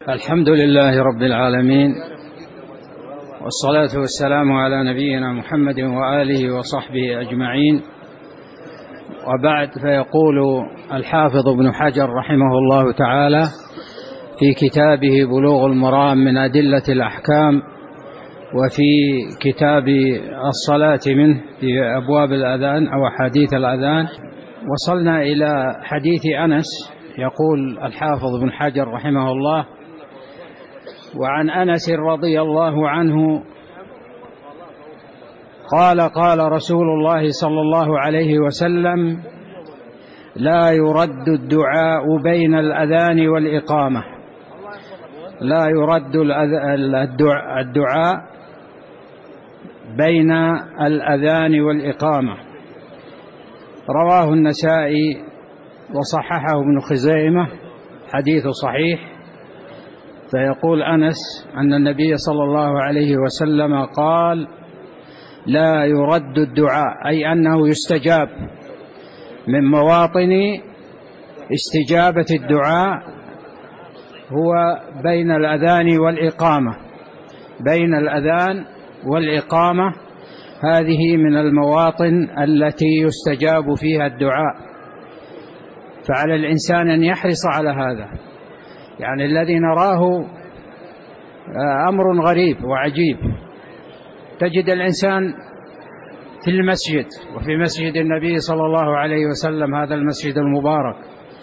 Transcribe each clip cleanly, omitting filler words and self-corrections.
الحمد لله رب العالمين، والصلاة والسلام على نبينا محمد وآله وصحبه أجمعين، وبعد. فيقول الحافظ ابن حجر رحمه الله تعالى في كتابه بلوغ المرام من أدلة الأحكام، وفي كتاب الصلاة منه في أبواب الأذان أو حديث الأذان، وصلنا إلى حديث أنس. يقول الحافظ ابن حجر رحمه الله: وعن أنس رضي الله عنه قال: قال رسول الله صلى الله عليه وسلم: لا يرد الدعاء بين الأذان والإقامة. لا يرد الدعاء بين الأذان والإقامة. رواه النسائي وصححه ابن خزيمة، حديث صحيح. فيقول أنس أن النبي صلى الله عليه وسلم قال: لا يرد الدعاء، أي أنه يستجاب. من مواطن استجابة الدعاء هو بين الأذان والإقامة. بين الأذان والإقامة هذه من المواطن التي يستجاب فيها الدعاء، فعلى الإنسان أن يحرص على هذا. يعني الذي نراه أمر غريب وعجيب، تجد الإنسان في المسجد، وفي مسجد النبي صلى الله عليه وسلم، هذا المسجد المبارك،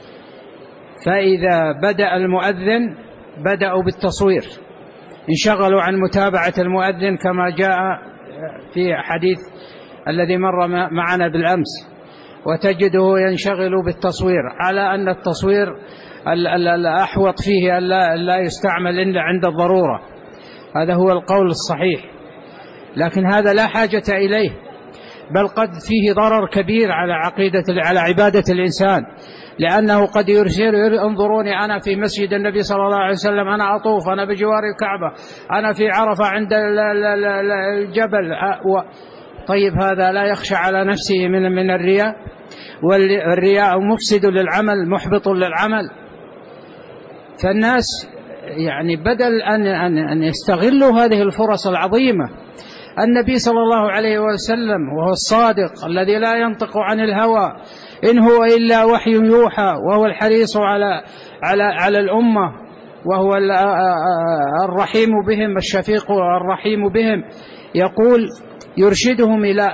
فإذا بدأ المؤذن بدأوا بالتصوير، انشغلوا عن متابعة المؤذن، كما جاء في حديث الذي مر معنا بالأمس. وتجده ينشغل بالتصوير، على أن التصوير الأحوط فيه لا يستعمل إلا عند الضرورة. هذا هو القول الصحيح، لكن هذا لا حاجة إليه، بل قد فيه ضرر كبير على عبادة الإنسان، لأنه قد يرسل: انظروني أنا في مسجد النبي صلى الله عليه وسلم، أنا أطوف، أنا بجوار الكعبة، أنا في عرفة عند الجبل. طيب، هذا لا يخشى على نفسه من الرياء؟ والرياء مفسد للعمل، محبط للعمل. فالناس يعني بدل أن يستغلوا هذه الفرص العظيمة، النبي صلى الله عليه وسلم وهو الصادق الذي لا ينطق عن الهوى، إن هو إلا وحي يوحى، وهو الحريص على الأمة، وهو الرحيم بهم، الشفيق الرحيم بهم، يقول: يرشدهم إلى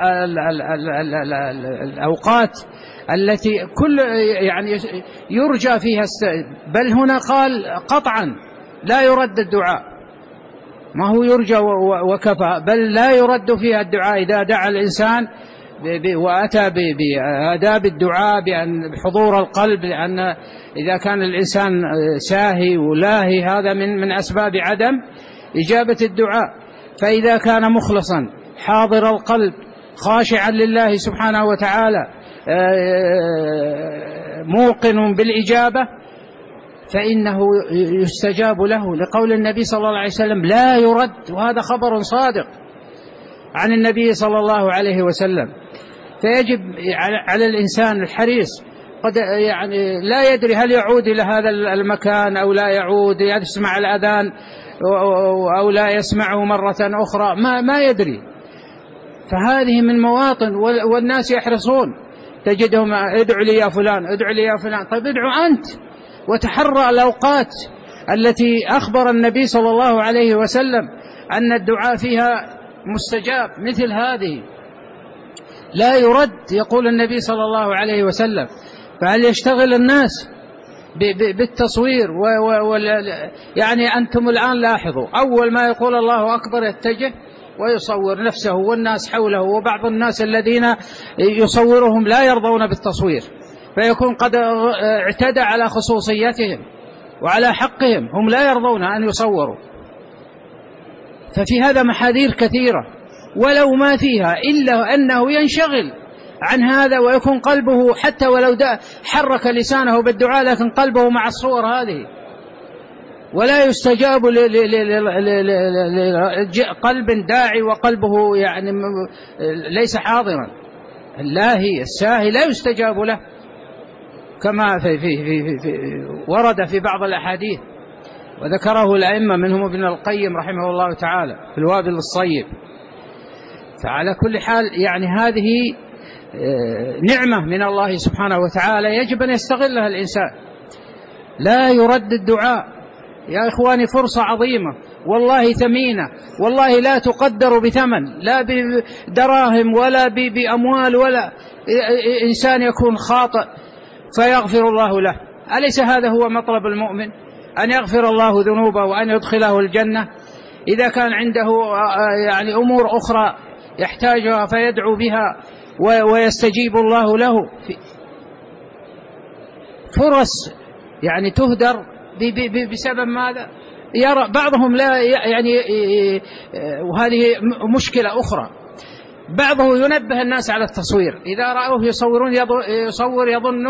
الأوقات التي يعني يرجى فيها بل هنا قال قطعا: لا يرد الدعاء. ما هو يرجى وكفى، بل لا يرد فيها الدعاء. إذا دعا الإنسان وأتى بآداب الدعاء، بحضور القلب، لأن إذا كان الإنسان ساهي ولاهي هذا من أسباب عدم إجابة الدعاء. فإذا كان مخلصا حاضر القلب خاشعا لله سبحانه وتعالى موقن بالإجابة، فإنه يستجاب له، لقول النبي صلى الله عليه وسلم: لا يرد. وهذا خبر صادق عن النبي صلى الله عليه وسلم. فيجب على الإنسان الحريص، قد يعني لا يدري هل يعود إلى هذا المكان أو لا يعود، يسمع الأذان أو لا يسمعه مرة أخرى، ما يدري. فهذه من مواطن، والناس يحرصون، تجدهم: ادعوا لي يا فلان، ادعوا لي يا فلان. طيب، ادعوا أنت، وتحرى الأوقات التي أخبر النبي صلى الله عليه وسلم أن الدعاء فيها مستجاب، مثل هذه لا يرد، يقول النبي صلى الله عليه وسلم. فهل يشتغل الناس بالتصوير؟ يعني أنتم الآن لاحظوا، أول ما يقول الله أكبر يتجه ويصور نفسه والناس حوله، وبعض الناس الذين يصورهم لا يرضون بالتصوير، فيكون قد اعتدى على خصوصيتهم وعلى حقهم، هم لا يرضون أن يصوروا. ففي هذا محاذير كثيرة، ولو ما فيها إلا أنه ينشغل عن هذا، ويكون قلبه حتى ولو حرك لسانه بالدعاء، لكن قلبه مع الصور هذه، ولا يستجاب لقلب داعي وقلبه يعني ليس حاضرا. اللاهي الساهي لا يستجاب له، كما ورد في بعض الأحاديث. وذكره الأئمة منهم ابن القيم رحمه الله تعالى في الوابل الصيب. فعلى كل حال يعني هذه نعمة من الله سبحانه وتعالى يجب أن يستغلها الإنسان، لا يرد الدعاء يا إخواني، فرصة عظيمة والله ثمينة، والله لا تقدر بثمن، لا بدراهم ولا بأموال، ولا إنسان يكون خاطئ فيغفر الله له. أليس هذا هو مطلب المؤمن؟ أن يغفر الله ذنوبه وأن يدخله الجنة. إذا كان عنده يعني أمور أخرى يحتاجها فيدعو بها ويستجيب الله له. فرص يعني تهدر بسبب ماذا؟ يرى بعضهم لا يعني، وهذه مشكلة أخرى، بعضه ينبه الناس على التصوير، إذا رأوه يصور يظن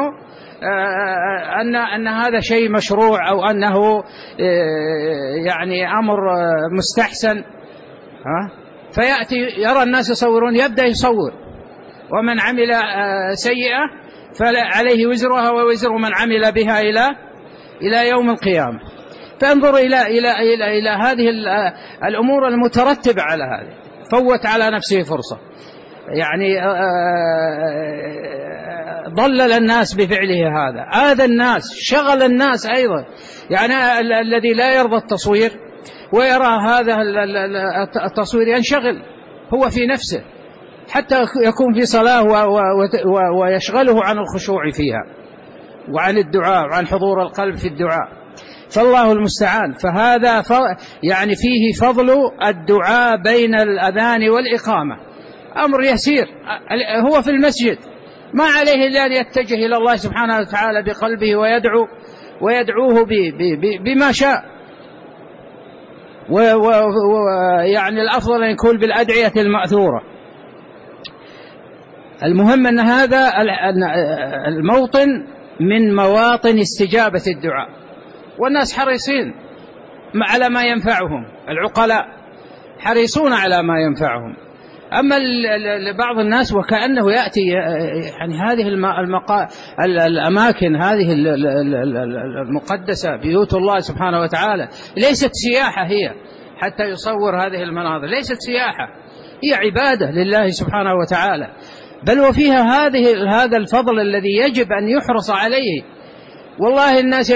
أن هذا شيء مشروع أو أنه يعني أمر مستحسن، فيأتي يرى الناس يصورون يبدأ يصور، ومن عمل سيئة فعليه وزرها ووزر من عمل بها إلى يوم القيامة. فانظر إلى هذه الأمور المترتبة على هذه. فوت على نفسه فرصة، يعني ضلل الناس بفعله هذا، آذى الناس، شغل الناس أيضا. يعني الذي لا يرضى التصوير ويرى هذا التصوير ينشغل هو في نفسه حتى يكون في صلاة ويشغله عن الخشوع فيها وعن الدعاء وعن حضور القلب في الدعاء. فالله المستعان. فهذا يعني فيه فضل الدعاء بين الأذان والإقامة، أمر يسير، هو في المسجد ما عليه إلا أن يتجه إلى الله سبحانه وتعالى بقلبه ويدعوه بما شاء. ويعني الأفضل أن يكون بالأدعية المأثورة. المهم أن هذا الموطن من مواطن استجابة الدعاء، والناس حريصين على ما ينفعهم، العقلاء حريصون على ما ينفعهم. أما لبعض الناس وكأنه يأتي يعني هذه الأماكن هذه المقدسة بيوت الله سبحانه وتعالى ليست سياحة هي حتى يصور هذه المناظر، ليست سياحة، هي عبادة لله سبحانه وتعالى، بل وفيها هذا الفضل الذي يجب أن يحرص عليه. والله الناس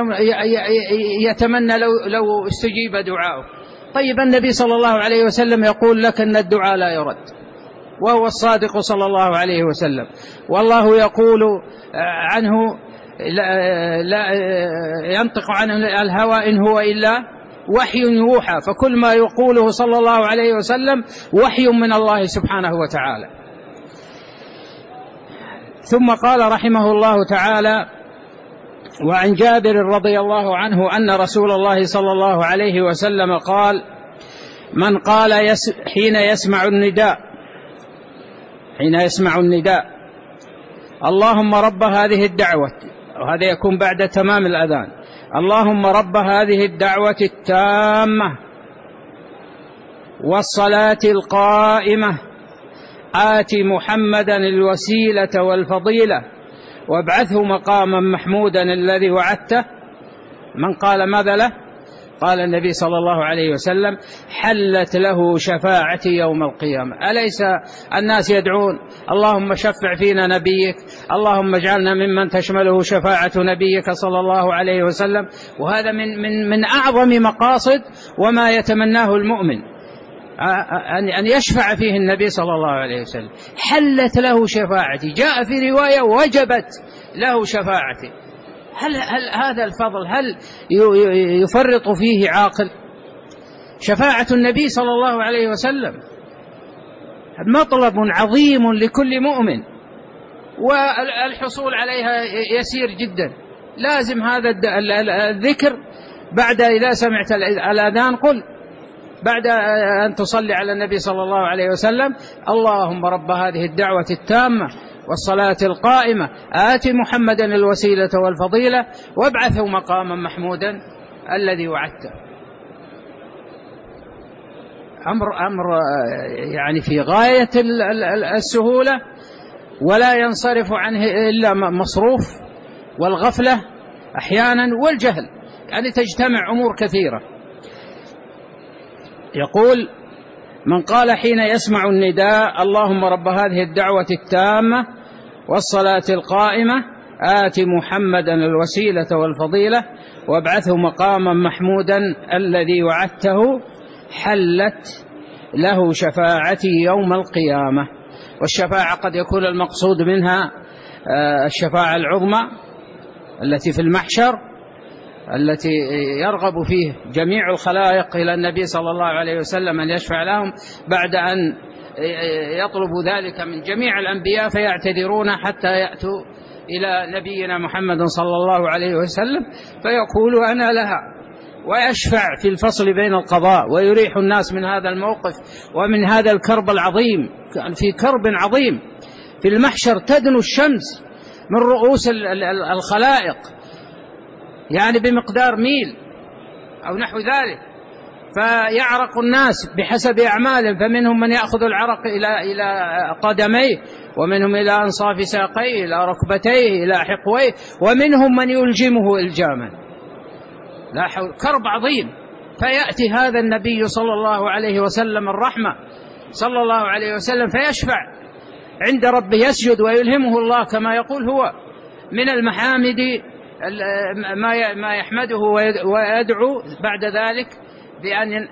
يتمنى لو استجيب دعاؤه. طيب النبي صلى الله عليه وسلم يقول لك أن الدعاء لا يرد، وهو الصادق صلى الله عليه وسلم، والله يقول عنه لا ينطق عن الهوى إن هو إلا وحي يوحى. فكل ما يقوله صلى الله عليه وسلم وحي من الله سبحانه وتعالى. ثم قال رحمه الله تعالى: وعن جابر رضي الله عنه أن رسول الله صلى الله عليه وسلم قال: من قال حين يسمع النداء اللهم رب هذه الدعوة، وهذا يكون بعد تمام الأذان، اللهم رب هذه الدعوة التامة والصلاة القائمة آت محمدا الوسيلة والفضيلة وابعثه مقاما محمودا الذي وعدته. من قال ماذا له؟ قال النبي صلى الله عليه وسلم: حلت له شفاعتي يوم القيامة. أليس الناس يدعون اللهم شفع فينا نبيك، اللهم اجعلنا ممن تشمله شفاعة نبيك صلى الله عليه وسلم؟ وهذا من أعظم مقاصد وما يتمناه المؤمن، أن يشفع فيه النبي صلى الله عليه وسلم. حلت له شفاعتي، جاء في رواية وجبت له شفاعتي. هل هذا الفضل هل يفرط فيه عاقل؟ شفاعة النبي صلى الله عليه وسلم مطلب عظيم لكل مؤمن، والحصول عليها يسير جدا. لازم هذا الذكر بعد إذا سمعت الأذان قل بعد أن تصلي على النبي صلى الله عليه وسلم: اللهم رب هذه الدعوة التامة والصلاة القائمة آت محمدا الوسيلة والفضيلة وابعثه مقاما محمودا الذي وعدته. أمر يعني في غاية السهولة، ولا ينصرف عنه إلا مصروف والغفلة أحيانا والجهل. يعني تجتمع أمور كثيرة. يقول: من قال حين يسمع النداء اللهم رب هذه الدعوة التامة والصلاة القائمة آت محمدا الوسيلة والفضيلة وابعثه مقاما محمودا الذي وعدته حلت له شفاعتي يوم القيامة. والشفاعة قد يكون المقصود منها الشفاعة العظمى التي في المحشر، التي يرغب فيه جميع الخلائق إلى النبي صلى الله عليه وسلم أن يشفع لهم بعد أن يطلب ذلك من جميع الأنبياء فيعتذرون حتى يأتوا إلى نبينا محمد صلى الله عليه وسلم فيقول أنا لها، ويشفع في الفصل بين القضاء ويريح الناس من هذا الموقف ومن هذا الكرب العظيم. في كرب عظيم في المحشر تدنو الشمس من رؤوس الخلائق، يعني بمقدار ميل أو نحو ذلك، فيعرق الناس بحسب أعمالهم، فمنهم من يأخذ العرق إلى قدميه، ومنهم إلى أنصاف ساقيه، إلى ركبتيه، إلى حقويه، ومنهم من يلجمه إلجاما. لا حول، كرب عظيم. فيأتي هذا النبي صلى الله عليه وسلم الرحمة صلى الله عليه وسلم فيشفع عند ربه، يسجد ويلهمه الله كما يقول هو من المحامد ما يحمده ويدعو بعد ذلك بأن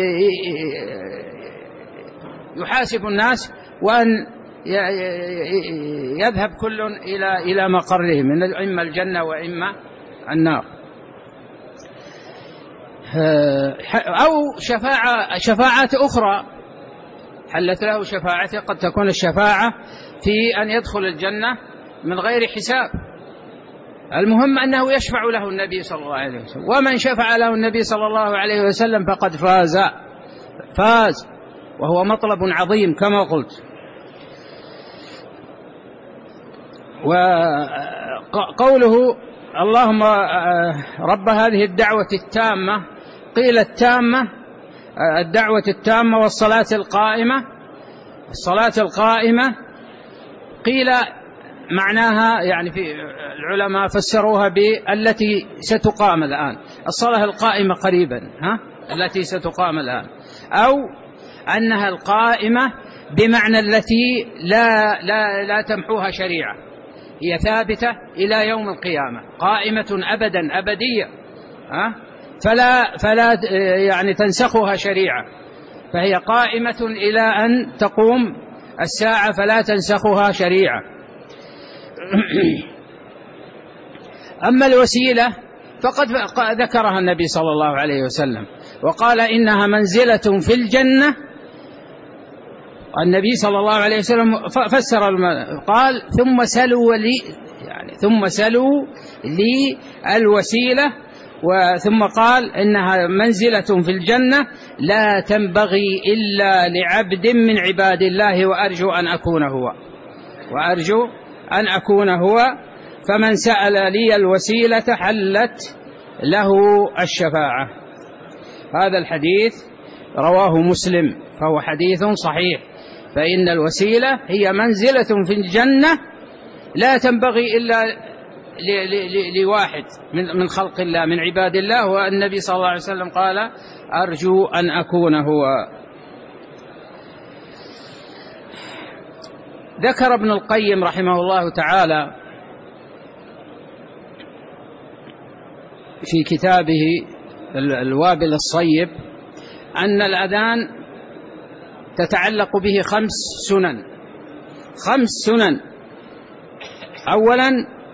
يحاسب الناس وأن يذهب كل إلى مقره من إما الجنة وإما النار. أو شفاعات أخرى حلت له شفاعته، قد تكون الشفاعة في أن يدخل الجنة من غير حساب. المهم أنه يشفع له النبي صلى الله عليه وسلم، ومن شفع له النبي صلى الله عليه وسلم فقد فاز، وهو مطلب عظيم كما قلت. وقوله اللهم رب هذه الدعوة التامة، قيل التامة الدعوة التامة والصلاة القائمة. الصلاة القائمة قيل معناها، يعني في العلماء فسروها بالتي ستقام الآن، الصلاة القائمة قريبا التي ستقام الآن، أو أنها القائمة بمعنى التي لا تمحوها شريعة، هي ثابتة إلى يوم القيامة، قائمة أبدا أبدية، فلا يعني تنسخها شريعة، فهي قائمة إلى أن تقوم الساعة فلا تنسخها شريعة. أما الوسيلة فقد ذكرها النبي صلى الله عليه وسلم وقال إنها منزلة في الجنة. النبي صلى الله عليه وسلم فسر قال ثم سلوا لي الوسيلة، ثم قال إنها منزلة في الجنة لا تنبغي إلا لعبد من عباد الله وأرجو أن أكون هو فمن سأل لي الوسيلة حلت له الشفاعة. هذا الحديث رواه مسلم فهو حديث صحيح، فإن الوسيلة هي منزلة في الجنة لا تنبغي إلا لواحد من خلق الله من عباد الله، والنبي صلى الله عليه وسلم قال أرجو أن أكون هو. ذكر ابن القيم رحمه الله تعالى في كتابه الوابل الصيب أن الأذان تتعلق به 5 سنن. أولا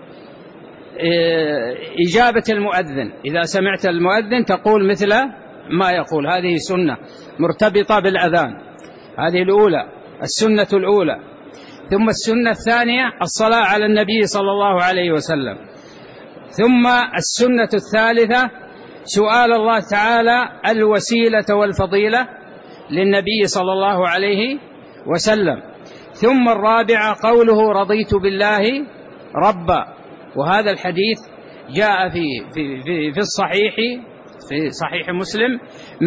إجابة المؤذن، إذا سمعت المؤذن تقول مثل ما يقول، هذه سنة مرتبطة بالأذان، هذه الأولى السنة الأولى. ثم السنة الثانية الصلاة على النبي صلى الله عليه وسلم. ثم السنة الثالثة سؤال الله تعالى الوسيلة والفضيلة للنبي صلى الله عليه وسلم. ثم الرابعة قوله رضيت بالله ربا، وهذا الحديث جاء في الصحيح، في صحيح مسلم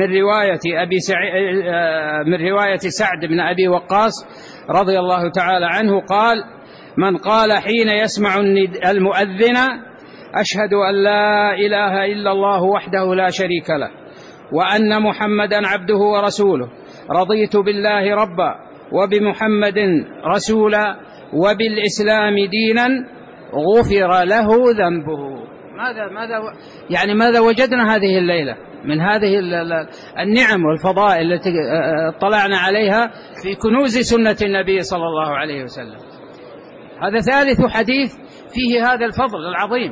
من رواية سعد بن أبي وقاص رضي الله تعالى عنه قال من قال حين يسمع المؤذن أشهد أن لا إله إلا الله وحده لا شريك له وأن محمدا عبده ورسوله رضيت بالله ربا وبمحمد رسولا وبالإسلام دينا غفر له ذنبه. ماذا وجدنا هذه الليلة من هذه النعم والفضائل التي اطلعنا عليها في كنوز سنة النبي صلى الله عليه وسلم. هذا ثالث حديث فيه هذا الفضل العظيم،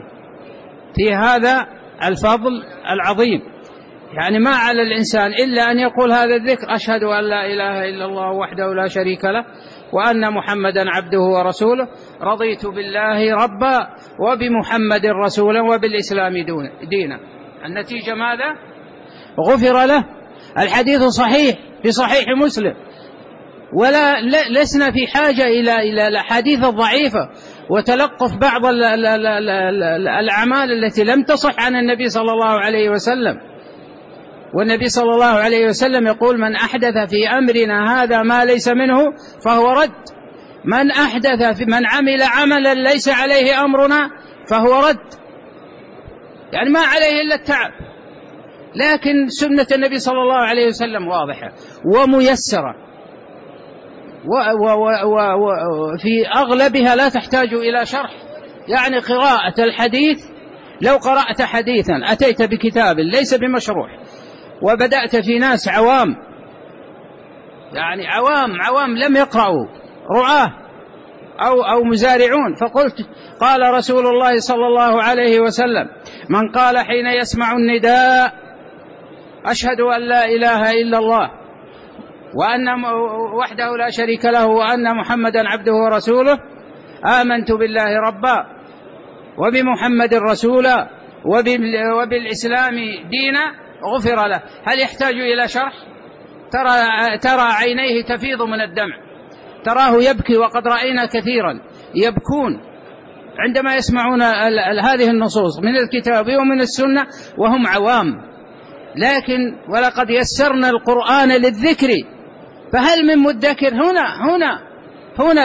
يعني ما على الإنسان إلا أن يقول هذا الذكر: أشهد أن لا إله إلا الله وحده لا شريك له وأن محمدا عبده ورسوله رضيت بالله ربا وبمحمد رسولا وبالإسلام دينا. النتيجة ماذا؟ غفر له. الحديث صحيح في صحيح مسلم، لسنا في حاجة إلى الأحاديث الضعيفة وتلقف بعض الأعمال التي لم تصح عن النبي صلى الله عليه وسلم. والنبي صلى الله عليه وسلم يقول: من أحدث في أمرنا هذا ما ليس منه فهو رد. من عمل عملا ليس عليه أمرنا فهو رد، يعني ما عليه إلا التعب. لكن سنة النبي صلى الله عليه وسلم واضحة وميسرة، وفي أغلبها لا تحتاج إلى شرح. يعني قراءة الحديث، لو قرأت حديثا أتيت بكتاب ليس بمشروح وبدأت في ناس عوام، يعني عوام لم يقرأوا، رعاة أو مزارعون، فقلت: قال رسول الله صلى الله عليه وسلم: من قال حين يسمع النداء أشهد أن لا إله إلا الله وأن وحده لا شريك له وأن محمدا عبده ورسوله آمنت بالله ربا وبمحمد رسولا وبالإسلام دينا غفر له. هل يحتاج إلى شرح؟ ترى عينيه تفيض من الدمع، تراه يبكي، وقد رأينا كثيرا يبكون عندما يسمعون هذه النصوص من الكتاب ومن السنة وهم عوام. لكن ولقد يسرنا القرآن للذكر فهل من مدكر؟ هنا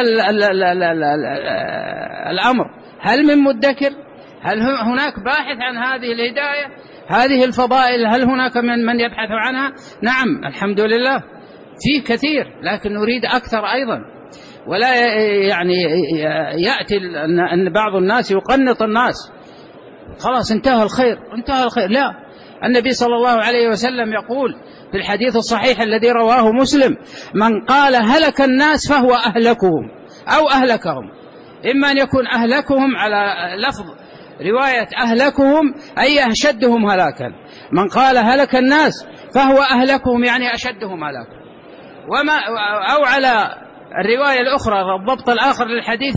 الأمر، هل من مدكر؟ هل هناك باحث عن هذه الهداية، هذه الفضائل؟ هل هناك من يبحث عنها؟ نعم الحمد لله في كثير، لكن نريد أكثر أيضا. ولا يعني يأتي أن بعض الناس يقنط الناس: خلاص انتهى الخير. لا، النبي صلى الله عليه وسلم يقول في الحديث الصحيح الذي رواه مسلم: من قال هلك الناس فهو أهلكهم أو أهلكهم. إما أن يكون أهلكهم على لفظ رواية أهلكهم أي أشدهم هلاكا، من قال هلك الناس فهو أهلكهم يعني أشدهم هلاكا، أو على الرواية الأخرى الضبط الآخر للحديث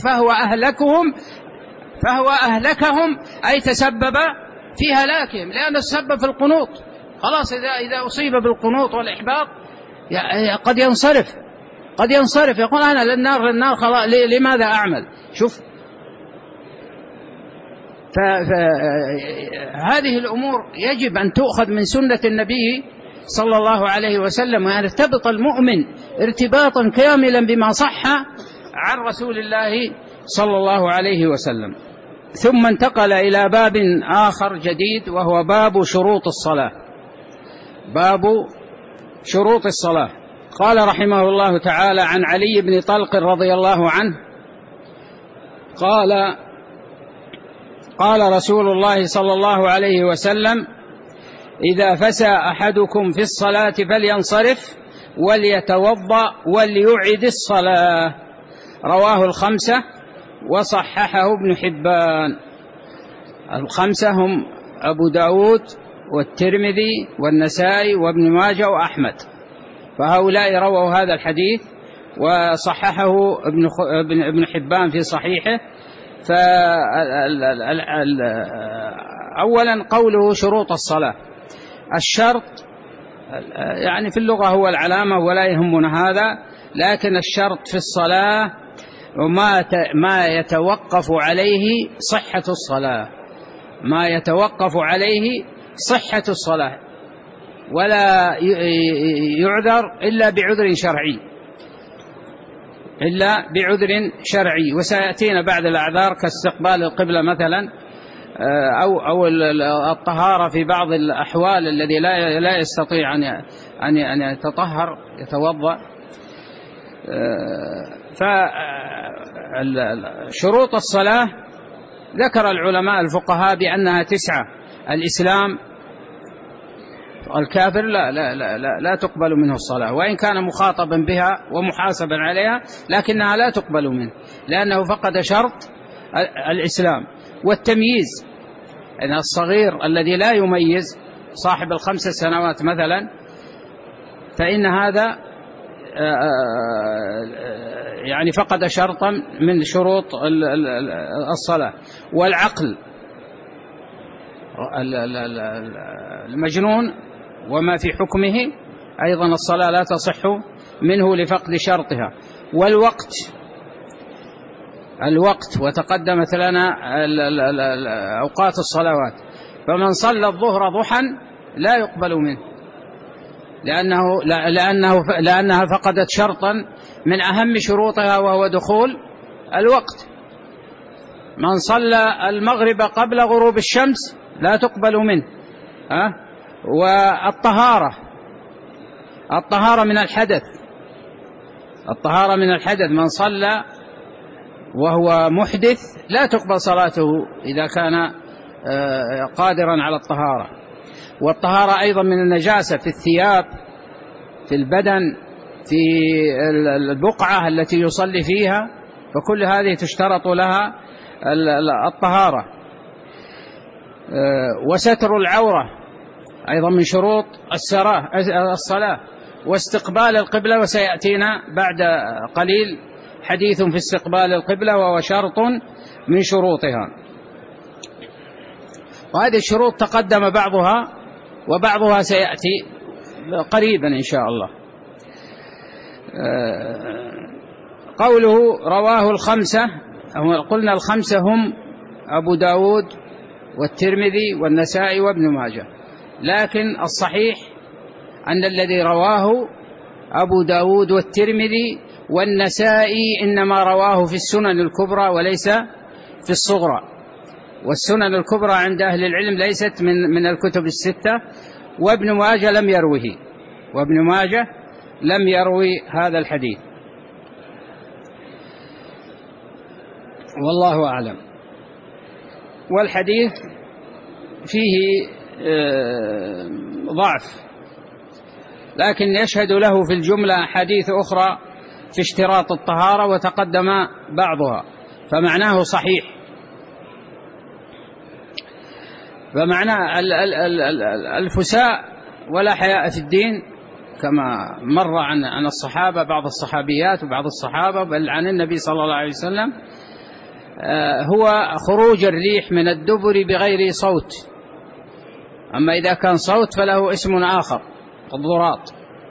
فهو أهلكهم أي تسبب في هلاكهم، لأنه تسبب في القنوط. خلاص إذا أصيب بالقنوط والإحباط قد ينصرف يقول: أنا للنار خلاص، لماذا أعمل؟ شوف، فهذه الأمور يجب أن تؤخذ من سنة النبي صلى الله عليه وسلم، وأن يرتبط المؤمن ارتباطا كاملا بما صح عن رسول الله صلى الله عليه وسلم. ثم انتقل إلى باب آخر جديد، وهو باب شروط الصلاة. قال رحمه الله تعالى: عن علي بن طلق رضي الله عنه قال رسول الله صلى الله عليه وسلم: إذا فسى أحدكم في الصلاة فلينصرف وليتوضأ وليعد الصلاة. رواه الخمسة وصححه ابن حبان. الخمسة هم أبو داود والترمذي والنسائي وابن ماجه وأحمد، فهؤلاء رووا هذا الحديث وصححه ابن حبان في صحيحه. أولا قوله شروط الصلاة. الشرط يعني في اللغة هو العلامة ولا يهمنا هذا، لكن الشرط في الصلاة ما يتوقف عليه صحة الصلاة، ولا يعذر إلا بعذر شرعي، وسيأتينا بعد الأعذار كاستقبال القبلة مثلا أو الطهارة في بعض الأحوال الذي لا يستطيع أن يتطهر يتوضأ. فشروط الصلاة ذكر العلماء الفقهاء بأنها 9. الإسلام، الكافر لا تقبل منه الصلاة وإن كان مخاطبا بها ومحاسبا عليها، لكنها لا تقبل منه لأنه فقد شرط الإسلام. والتمييز، أن الصغير الذي لا يميز صاحب 5 سنوات مثلا، فإن هذا يعني فقد شرطا من شروط الصلاة. والعقل، المجنون وما في حكمه أيضا الصلاة لا تصح منه لفقد شرطها. الوقت وتقدمت لنا أوقات الصلوات، فمن صلى الظهر ضحى لا يقبل منه لأنها فقدت شرطا من أهم شروطها وهو دخول الوقت. من صلى المغرب قبل غروب الشمس لا تقبل منه. والطهارة من الحدث، من صلى وهو محدث لا تقبل صلاته إذا كان قادرا على الطهارة. والطهارة أيضا من النجاسة في الثياب، في البدن، في البقعة التي يصلي فيها، فكل هذه تشترط لها الطهارة. وستر العورة أيضا من شروط الصلاة. واستقبال القبلة، وسيأتينا بعد قليل حديث في استقبال القبلة وهو شرط من شروطها. وهذه الشروط تقدم بعضها وبعضها سيأتي قريبا إن شاء الله. قوله رواه 5، قلنا 5 هم أبو داود والترمذي والنسائي وابن ماجه، لكن الصحيح أن الذي رواه أبو داود والترمذي والنسائي إنما رواه في السنن الكبرى وليس في الصغرى. والسنن الكبرى عند أهل العلم ليست من الكتب 6. وابن ماجه لم يروي هذا الحديث، والله أعلم. والحديث فيه ضعف، لكن يشهد له في الجملة أحاديث أخرى في اشتراط الطهارة وتقدم بعضها، فمعناه صحيح. فمعناه الفساء ولا حياء في الدين، كما مر عن الصحابة، بعض الصحابيات وبعض الصحابة، بل عن النبي صلى الله عليه وسلم، هو خروج الريح من الدبر بغير صوت. أما إذا كان صوت فله اسم آخر، الضراط.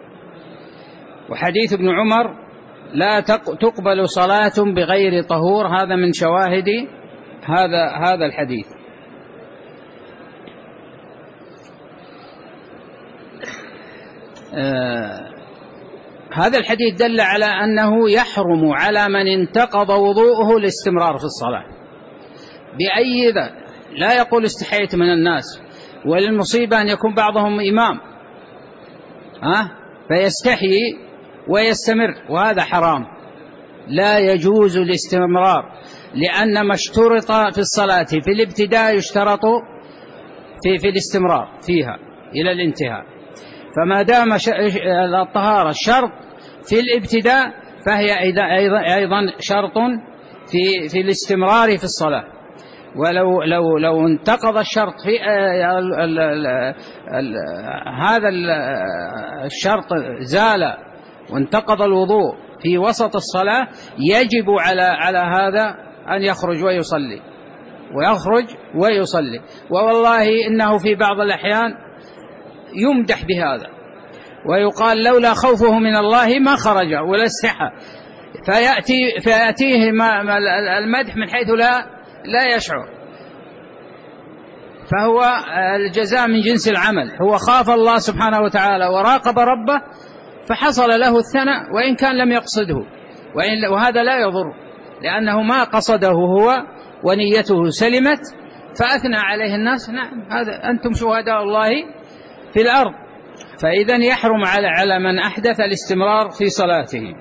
وحديث ابن عمر لا تقبل صلاة بغير طهور، هذا من شواهد هذا الحديث. هذا الحديث دل على أنه يحرم على من انتقض وضوءه الاستمرار في الصلاة بأي ذا. لا يقول استحيت من الناس، وللمصيبة أن يكون بعضهم إمام فيستحيي ويستمر، وهذا حرام. لا يجوز الاستمرار، لأن ما اشترط في الصلاة في الابتداء يشترط في الاستمرار فيها إلى الانتهاء. فما دام الطهارة شرط في الابتداء، فهي أيضا شرط في الاستمرار في الصلاة. ولو انتقض الشرط في هذا الشرط زال وانتقض الوضوء في وسط الصلاة، يجب على هذا أن يخرج ويصلي. ووالله إنه في بعض الأحيان يمدح بهذا، ويقال لولا خوفه من الله ما خرج ولا استحى، فيأتيه المدح من حيث لا يشعر. فهو الجزاء من جنس العمل. هو خاف الله سبحانه وتعالى وراقب ربه، فحصل له الثناء وإن كان لم يقصده، وهذا لا يضر، لأنه ما قصده هو ونيته سلمت، فأثنى عليه الناس، نعم هذا أنتم شهداء الله في الأرض. فإذن يحرم على من أحدث الاستمرار في صلاته.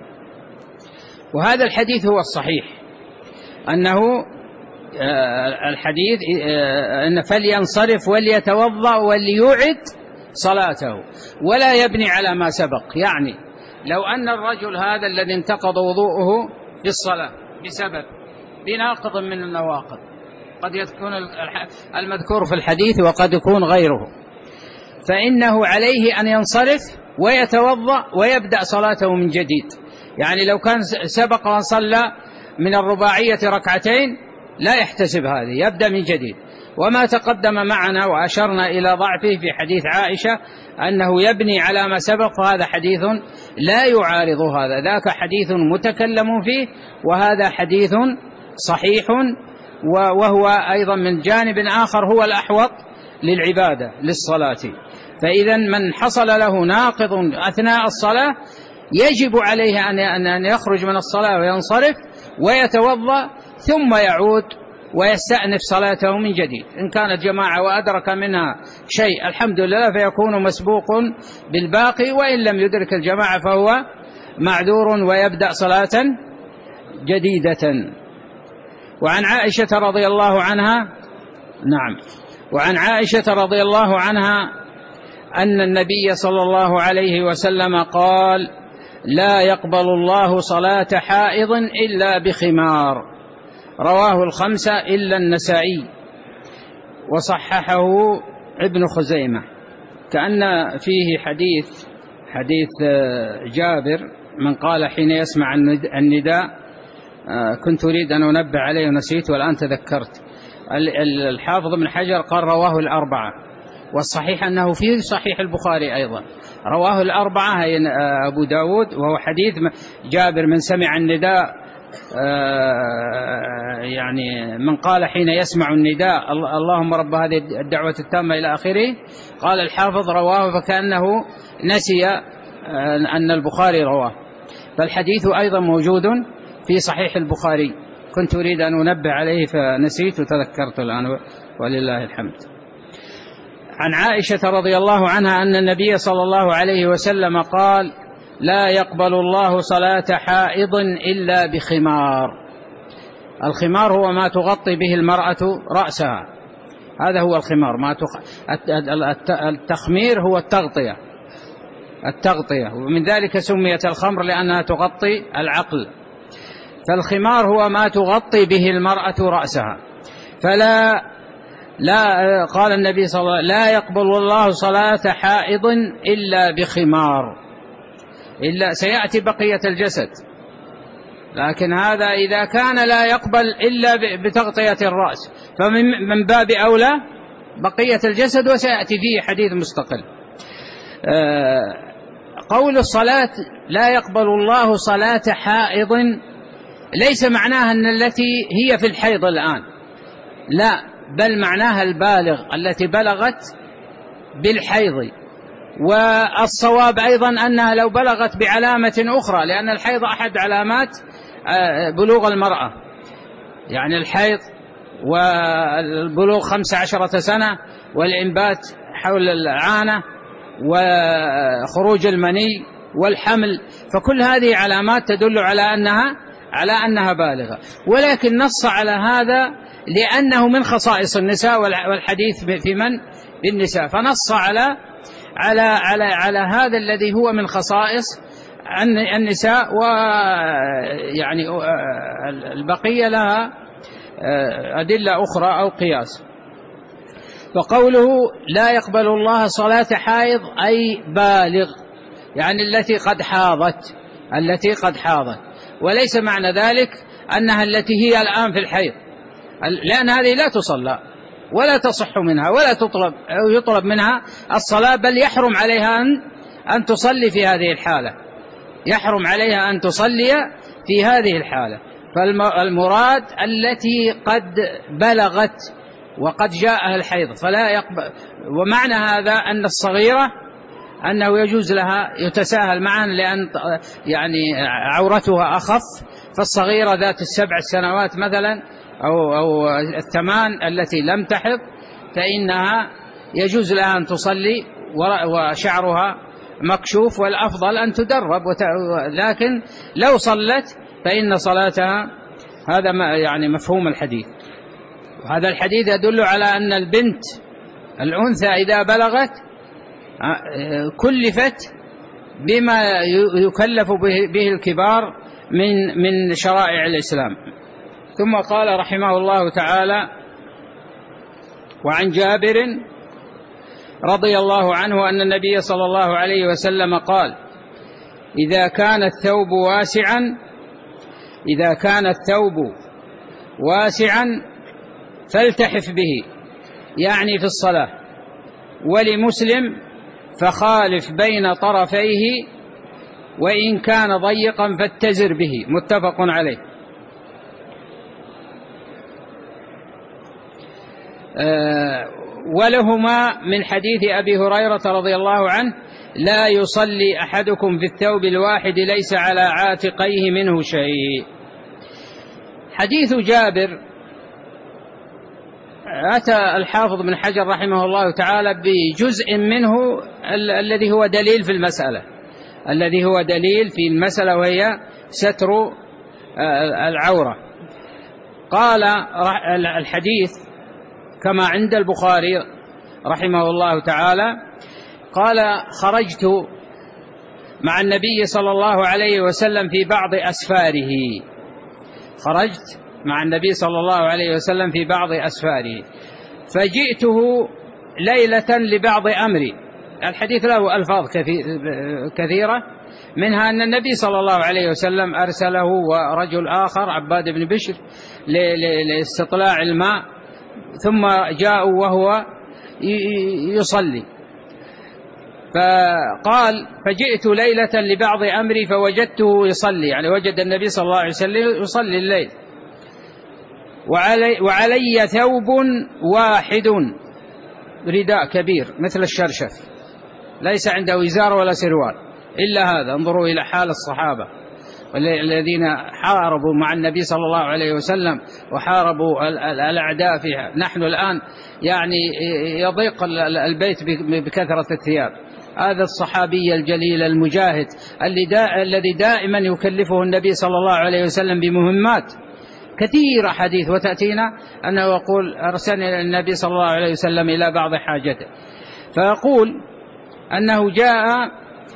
وهذا الحديث هو الصحيح، أنه الحديث أن فلينصرف وليتوضأ وليعد صلاته ولا يبني على ما سبق. يعني لو أن الرجل هذا الذي انتقض وضوءه بالصلاة بسبب بناقض من النواقض، قد يكون المذكور في الحديث وقد يكون غيره، فإنه عليه أن ينصرف ويتوضأ ويبدأ صلاته من جديد. يعني لو كان سبق وصلى من الرباعية ركعتين لا يحتسب هذه، يبدأ من جديد. وما تقدم معنا وأشرنا إلى ضعفه في حديث عائشة أنه يبني على ما سبق، فهذا حديث لا يعارض هذا، ذاك حديث متكلم فيه وهذا حديث صحيح، وهو أيضا من جانب آخر هو الأحوط للعبادة للصلاة. فإذا من حصل له ناقض أثناء الصلاة يجب عليه أن يخرج من الصلاة وينصرف ويتوضأ ثم يعود ويستأنف صلاته من جديد. إن كانت جماعة وأدرك منها شيء الحمد لله فيكون مسبوق بالباقي، وإن لم يدرك الجماعة فهو معذور ويبدأ صلاة جديدة. وعن عائشة رضي الله عنها وعن عائشة رضي الله عنها أن النبي صلى الله عليه وسلم قال: لا يقبل الله صلاة حائض إلا بخمار، رواه الخمسة إلا النسائي، وصححه ابن خزيمة. كأن فيه حديث جابر من قال حين يسمع النداء، كنت أريد أن أنبه عليه ونسيت والآن تذكرت. الحافظ بن حجر قال رواه الأربعة، والصحيح أنه في صحيح البخاري أيضا رواه الأربعة، هي أبو داود، وهو حديث جابر من سمع النداء، يعني من قال حين يسمع النداء اللهم رب هذه الدعوة التامة إلى آخره. قال الحافظ رواه فكأنه نسي أن البخاري رواه، فالحديث أيضا موجود في صحيح البخاري. كنت أريد أن أنبه عليه فنسيت وتذكرت الآن ولله الحمد. عن عائشة رضي الله عنها أن النبي صلى الله عليه وسلم قال: لا يقبل الله صلاة حائض إلا بخمار. الخمار هو ما تغطي به المرأة رأسها، هذا هو الخمار. التخمير هو التغطية، ومن ذلك سميت الخمر لأنها تغطي العقل. فالخمار هو ما تغطي به المرأة رأسها. قال النبي صلى الله عليه وسلم: لا يقبل الله صلاة حائض إلا بخمار، إلا سيأتي بقية الجسد، لكن هذا إذا كان لا يقبل إلا بتغطية الرأس فمن باب أولى بقية الجسد، وسيأتي فيه حديث مستقل. قول الصلاة لا يقبل الله صلاة حائض ليس معناها أن التي هي في الحيض الآن، لا، بل معناها البالغ التي بلغت بالحيض. والصواب أيضا أنها لو بلغت بعلامة أخرى، لأن الحيض أحد علامات بلوغ المرأة، يعني الحيض والبلوغ 15 سنة والإنبات حول العانة وخروج المني والحمل، فكل هذه علامات تدل على أنها بالغة. ولكن نص على هذا لأنه من خصائص النساء، والحديث في من بالنساء، فنص على هذا الذي هو من خصائص النساء، ويعني البقية لها أدلة أخرى أو قياس. وقوله لا يقبل الله صلاة حائض أي بالغ، يعني التي قد حاضت، وليس معنى ذلك أنها التي هي الآن في الحيض، لأن هذه لا تصلى ولا تصح منها ولا تطلب أو يطلب منها الصلاة، بل يحرم عليها أن تصلي في هذه الحالة، يحرم عليها أن تصلي في هذه الحالة. فالمراد التي قد بلغت وقد جاءها الحيض فلا يقبل. ومعنى هذا أن الصغيرة أنه يجوز لها يتساهل معا، لأن يعني عورتها أخف، فالصغيرة ذات 7 سنوات مثلا أو الثمان التي لم تحض فإنها يجوز لها أن تصلي وشعرها مكشوف، والأفضل أن تدرب، لكن لو صلت فإن صلاتها. هذا يعني مفهوم الحديث. وهذا الحديث يدل على أن البنت الأنثى إذا بلغت كلفت بما يكلف به الكبار من شرائع الإسلام. ثم قال رحمه الله تعالى: وعن جابر رضي الله عنه أن النبي صلى الله عليه وسلم قال: إذا كان الثوب واسعا فالتحف به، يعني في الصلاة. ولمسلم: فخالف بين طرفيه، وإن كان ضيقا فاتزر به. متفق عليه. ولهما من حديث أبي هريرة رضي الله عنه: لا يصلي أحدكم في الثوب الواحد ليس على عاتقيه منه شيء. حديث جابر أتى الحافظ بن حجر رحمه الله تعالى بجزء منه الذي هو دليل في المسألة، وهي ستر العورة. قال الحديث كما عند البخاري رحمه الله تعالى قال: خرجت مع النبي صلى الله عليه وسلم في بعض أسفاره، فجئته ليلة لبعض أمري. الحديث له ألفاظ كثيرة، منها أن النبي صلى الله عليه وسلم أرسله ورجل آخر عباد بن بشر لاستطلاع الماء، ثم جاءوا وهو يصلي. فقال: فجئت ليلة لبعض أمري فوجدته يصلي، يعني وجد النبي صلى الله عليه وسلم يصلي الليل، وعلي ثوب واحد، رداء كبير مثل الشرشف، ليس عنده إزار ولا سروال إلا هذا. انظروا إلى حال الصحابة الذين حاربوا مع النبي صلى الله عليه وسلم وحاربوا الأعداء فيها. نحن الآن يعني يضيق البيت بكثرة الثياب. هذا الصحابي الجليل المجاهد الذي دائما يكلفه النبي صلى الله عليه وسلم بمهمات كثيرة، حديث وتأتينا أنه يقول: أرسلني النبي صلى الله عليه وسلم إلى بعض حاجته، فيقول أنه جاء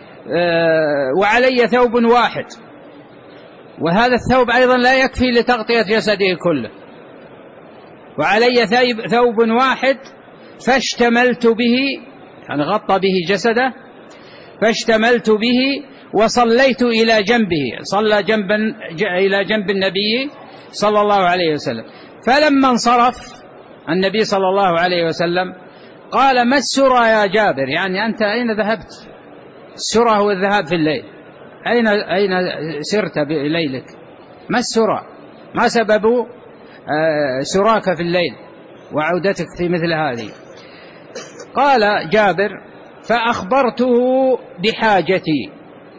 وعلي ثوب واحد، وهذا الثوب أيضا لا يكفي لتغطية جسده كله، وعلي ثوب واحد فاشتملت به، يعني غطى به جسده، فاشتملت به وصليت إلى جنبه، صلى إلى جنب النبي صلى الله عليه وسلم. فلما انصرف النبي صلى الله عليه وسلم قال: ما السرى يا جابر؟ يعني أنت أين ذهبت؟ السرى هو الذهاب في الليل، أين سرت بليلك؟ ما السرى؟ ما سبب سراك في الليل وعودتك في مثل هذه؟ قال جابر: فأخبرته بحاجتي،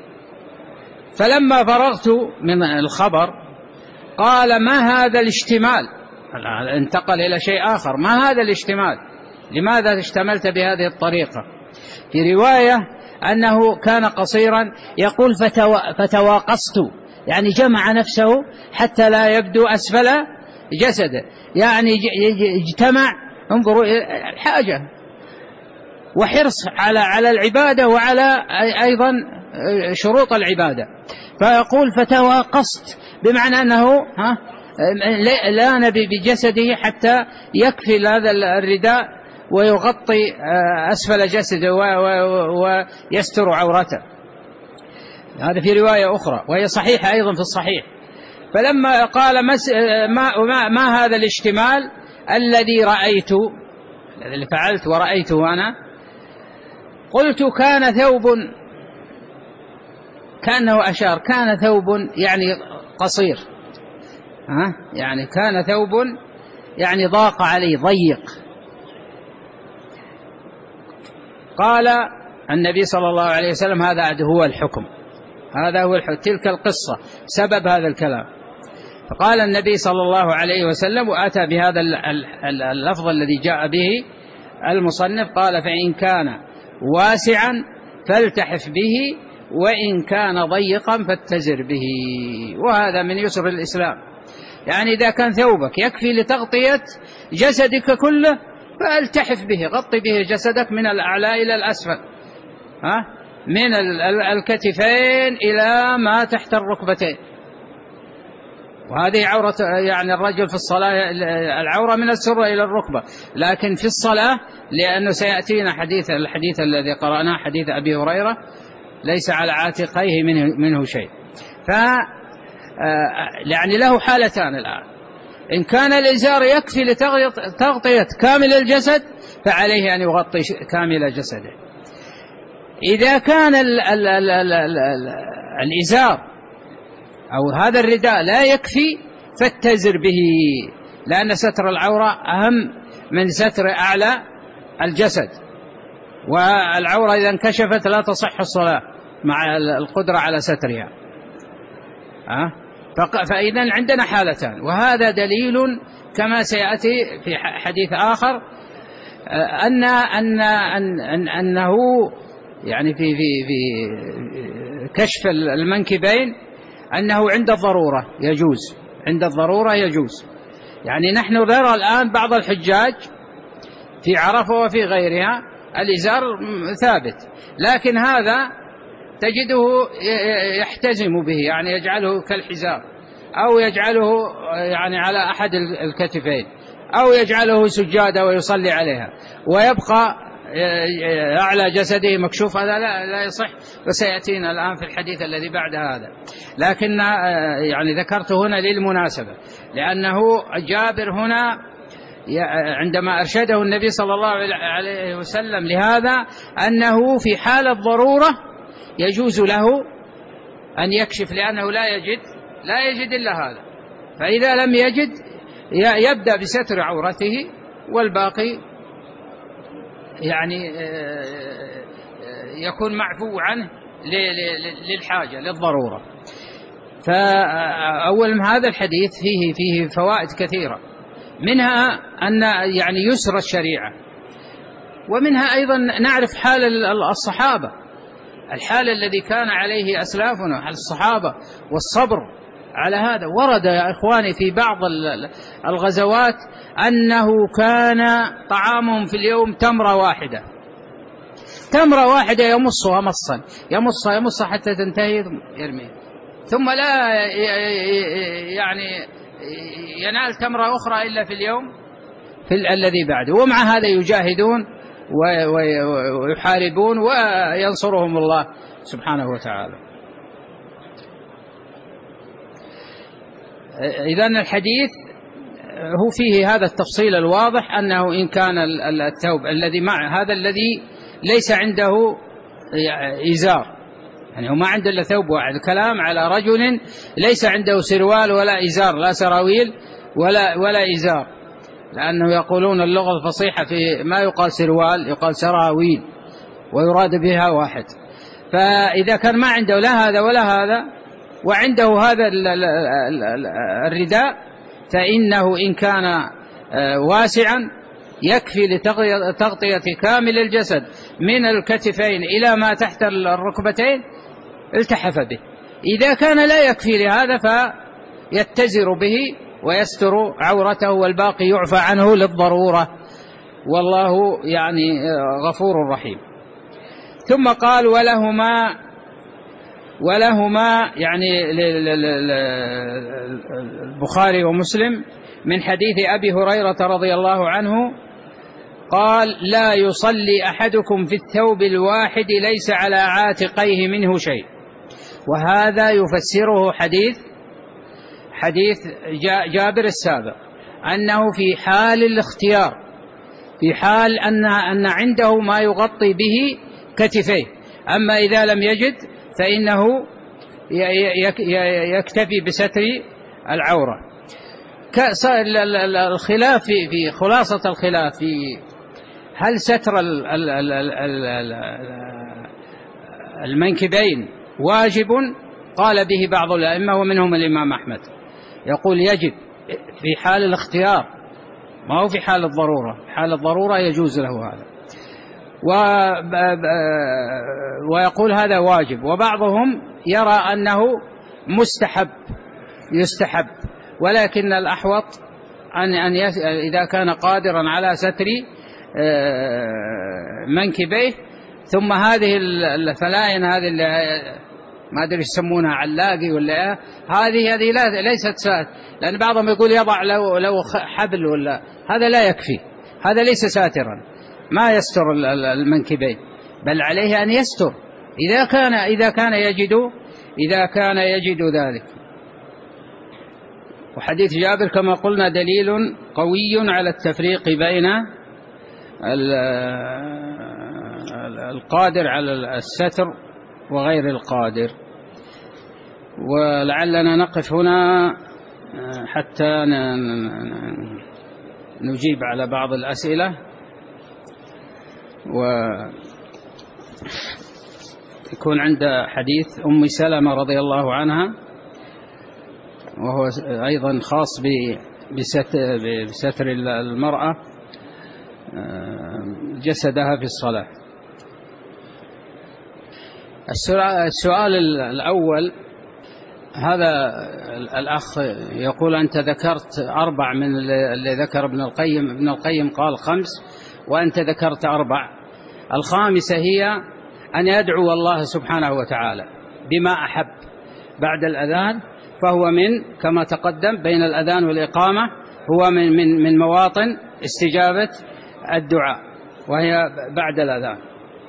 فلما فرغت من الخبر قال: ما هذا الاشتمال؟ انتقل إلى شيء آخر. ما هذا الاشتمال؟ لماذا اشتملت بهذه الطريقة؟ في رواية أنه كان قصيرا، يقول: فتواقصت، يعني جمع نفسه حتى لا يبدو أسفل جسده، يعني اجتمع. انظروا الحاجة وحرص على العبادة وعلى أيضا شروط العبادة. فيقول: فتواقصت، بمعنى أنه لان بجسده حتى يكفي هذا الرداء ويغطي أسفل جسده ويستر عورته. هذا في رواية أخرى وهي صحيحة أيضا في الصحيح. فلما قال: ما هذا الاشتمال الذي رأيت، الذي فعلت ورأيته أنا؟ قلت: كان ثوب، كأنه أشار، كان ثوب يعني قصير، يعني كان ثوب يعني ضاق عليه، ضيق. قال النبي صلى الله عليه وسلم: هذا هو الحكم، هذا هو الحكم، تلك القصة، سبب هذا الكلام. فقال النبي صلى الله عليه وسلم، وأتى بهذا اللفظ الذي جاء به المصنف، قال: فإن كان واسعا فالتحف به، وإن كان ضيقا فاتزر به. وهذا من يسر الإسلام، يعني إذا كان ثوبك يكفي لتغطية جسدك كله فالتحف به، غطي به جسدك من الأعلى إلى الأسفل، من الكتفين إلى ما تحت الركبتين. وهذه عورة، يعني الرجل في الصلاة العورة من السرة إلى الركبة، لكن في الصلاة لأنه سيأتينا الحديث الذي قرأناه، حديث أبي هريرة، ليس على عاتقيه منه شيء. يعني له حالتان الآن: إن كان الإزار يكفي لتغطية كامل الجسد فعليه أن يغطي كامل جسده. إذا كان الإزار أو هذا الرداء لا يكفي فاتزر به، لأن ستر العورة أهم من ستر أعلى الجسد، والعورة إذا انكشفت لا تصح الصلاة مع القدرة على سترها. فإذا عندنا حالتان، وهذا دليل كما سيأتي في حديث آخر أنه يعني في كشف المنكبين أنه عند الضرورة يجوز، عند الضرورة يجوز. يعني نحن نرى الآن بعض الحجاج في عرفة وفي غيرها الإزار ثابت، لكن هذا تجده يحتزم به، يعني يجعله كالحزام، أو يجعله يعني على أحد الكتفين، أو يجعله سجادة ويصلي عليها، ويبقى أعلى جسده مكشوف. هذا لا يصح، وسيأتينا الآن في الحديث الذي بعد هذا. لكن يعني ذكرته هنا للمناسبة، لأنه جابر هنا عندما أرشده النبي صلى الله عليه وسلم لهذا، أنه في حال الضرورة يجوز له أن يكشف، لأنه لا يجد إلا هذا. فإذا لم يجد يبدأ بستر عورته، والباقي يعني يكون معفو عنه للحاجة للضرورة. فأول هذا الحديث فيه فوائد كثيرة، منها أن يعني يسر الشريعة، ومنها أيضا نعرف حال الصحابة، الحال الذي كان عليه أسلافنا الصحابة والصبر على هذا. ورد يا إخواني في بعض الغزوات أنه كان طعامهم في اليوم تمرة واحدة يمصها مصا، يمصها حتى تنتهي يرميها، ثم لا يعني ينال تمرة أخرى إلا في اليوم الذي بعده. ومع هذا يجاهدون ويحاربون وينصرهم الله سبحانه وتعالى. إذن الحديث هو فيه هذا التفصيل الواضح، أنه إن كان الثوب الذي مع هذا الذي ليس عنده إزار، يعني هو ما عنده إلا ثوب واحد، الكلام على رجل ليس عنده سروال ولا إزار، لا سراويل ولا إزار، لأنه يقولون اللغة الفصيحة في ما يقال سروال يقال سراويل، ويراد بها واحد. فإذا كان ما عنده لا هذا ولا هذا، وعنده هذا الرداء، فإنه إن كان واسعا يكفي لتغطية كامل الجسد من الكتفين إلى ما تحت الركبتين التحف به. إذا كان لا يكفي لهذا فيتزر به ويستر عورته، والباقي يعفى عنه للضرورة، والله يعني غفور رحيم. ثم قال: ولهما يعني البخاري ومسلم من حديث أبي هريرة رضي الله عنه قال: لا يصلي أحدكم في الثوب الواحد ليس على عاتقيه منه شيء. وهذا يفسره حديث جابر السابق، أنه في حال الاختيار، في حال أن عنده ما يغطي به كتفيه. أما إذا لم يجد فإنه يكتفي بستر العورة. الخلاف في خلاصة الخلاف في هل ستر المنكبين واجب؟ قال به بعض الأئمة ومنهم الإمام أحمد، يقول يجب في حال الاختيار، ما هو في حال الضرورة. في حال الضرورة يجوز له هذا، ويقول هذا واجب. وبعضهم يرى أنه مستحب يستحب، ولكن الأحوط أن إذا كان قادرا على ستر منكبيه، ثم هذه الفلاين هذه اللي ما أدري يسمونها علاقي ولا هذه ليست ساتر، لأن بعضهم يقول يضع لو حبل ولا، هذا لا يكفي، هذا ليس ساترا، ما يستر المنكبين، بل عليه أن يستر إذا كان يجد ذلك. وحديث جابر كما قلنا دليل قوي على التفريق بين القادر على الستر وغير القادر. ولعلنا نقف هنا حتى نجيب على بعض الأسئلة، ويكون عند حديث أم سلمة رضي الله عنها، وهو أيضا خاص بستر المرأة جسدها في الصلاة. السؤال الأول، هذا الأخ يقول أنت ذكرت 4 من اللي ذكر ابن القيم قال 5 وأنت ذكرت 4. الخامسة هي أن يدعو الله سبحانه وتعالى بما أحب بعد الأذان، فهو كما تقدم بين الأذان والإقامة هو من مواطن استجابة الدعاء، وهي بعد الأذان.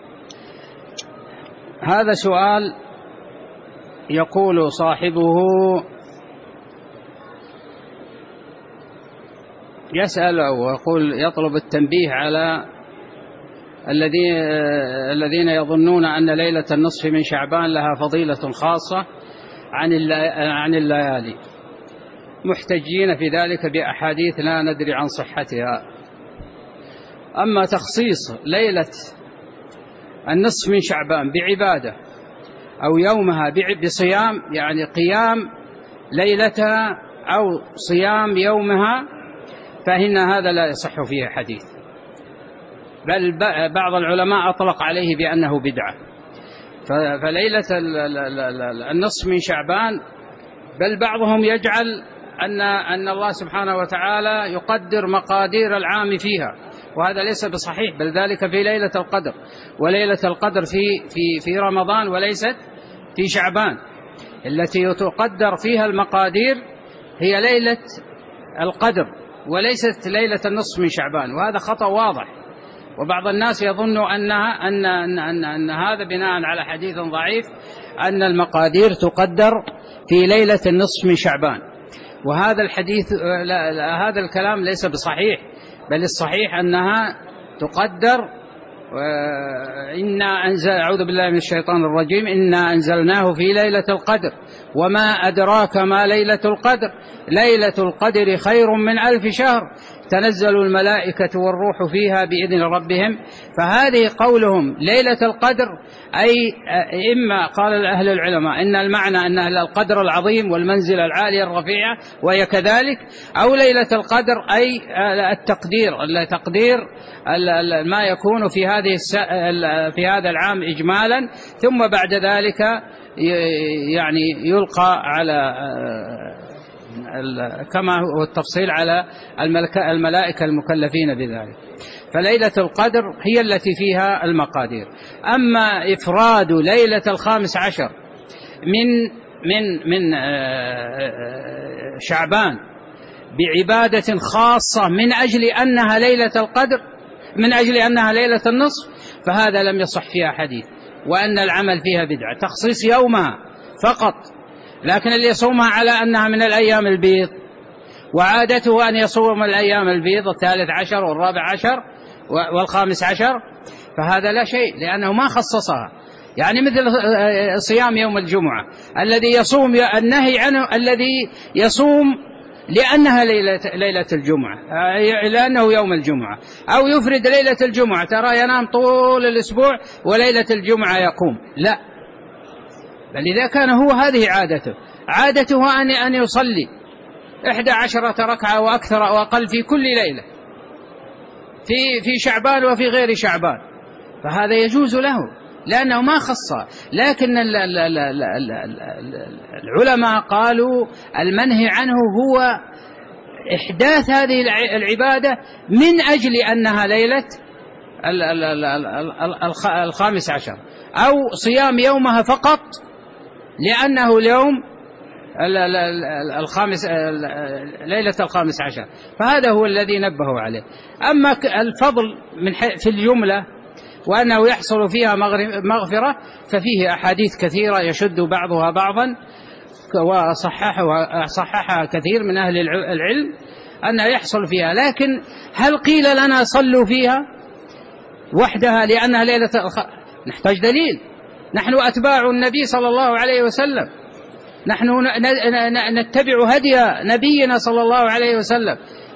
هذا سؤال يقول صاحبه يسأل ويقول يطلب التنبيه على الذين يظنون أن ليلة النصف من شعبان لها فضيلة خاصة عن الليالي، محتجين في ذلك بأحاديث لا ندري عن صحتها. أما تخصيص ليلة النصف من شعبان بعبادة أو يومها بصيام، يعني قيام ليلتها أو صيام يومها، فإن هذا لا يصح فيه حديث، بل بعض العلماء أطلق عليه بأنه بدعة. فليلة النصف من شعبان، بل بعضهم يجعل أن الله سبحانه وتعالى يقدر مقادير العام فيها، وهذا ليس بصحيح، بل ذلك في ليلة القدر، وليلة القدر في رمضان وليست في شعبان. التي تقدر فيها المقادير هي ليلة القدر وليست ليلة النصف من شعبان، وهذا خطأ واضح. وبعض الناس يظن أن هذا بناء على حديث ضعيف أن المقادير تقدر في ليلة النصف من شعبان، وهذا الحديث هذا الكلام ليس بصحيح، بل الصحيح أنها تقدر. أعوذ بالله من الشيطان الرجيم، إنا أنزلناه في ليلة القدر وما أدراك ما ليلة القدر، ليلة القدر خير من 1000 شهر، تنزل الملائكة والروح فيها بإذن ربهم. فهذه قولهم ليلة القدر، أي إما قال أهل العلماء إن المعنى أن أهل القدر العظيم والمنزل العالية الرفيعة وهي كذلك، أو ليلة القدر أي التقدير ما يكون في هذا العام إجمالا، ثم بعد ذلك يعني يلقى على كما هو التفصيل على الملائكة المكلفين بذلك. فليلة القدر هي التي فيها المقادير. أما إفراد ليلة 15 من شعبان بعبادة خاصة من أجل أنها ليلة القدر، من أجل أنها ليلة النصف، فهذا لم يصح فيها حديث، وأن العمل فيها بدعة. تخصيص يومها فقط، لكن اللي يصومها على أنها من الأيام البيض، وعادته أن يصوم الأيام البيض 13 و14 و15، فهذا لا شيء، لأنه ما خصصها. يعني مثل صيام يوم الجمعة الذي يصوم، النهي عنه الذي يصوم لأنها ليلة الجمعة، لأنه يوم الجمعة، أو يفرد ليلة الجمعة، ترى ينام طول الأسبوع وليلة الجمعة يقوم، لا، بل إذا كان هو هذه عادته أن يصلي 11 ركعة وأكثر أو أقل في كل ليلة في شعبان وفي غير شعبان، فهذا يجوز له لأنه ما خص. لكن العلماء قالوا المنهي عنه هو إحداث هذه العبادة من أجل أنها ليلة 15 أو صيام يومها فقط لأنه اليوم ليلة 15، فهذا هو الذي نبهوا عليه. أما الفضل في الجملة وأنه يحصل فيها مغفرة ففيه أحاديث كثيرة يشد بعضها بعضا، وصححها كثير من أهل العلم أنه يحصل فيها. لكن هل قيل لنا صلوا فيها وحدها لأنها ليلة نحتاج دليل. نحن أتباع النبي صلى الله عليه وسلم، نحن نتبع هدي نبينا صلى الله عليه وسلم،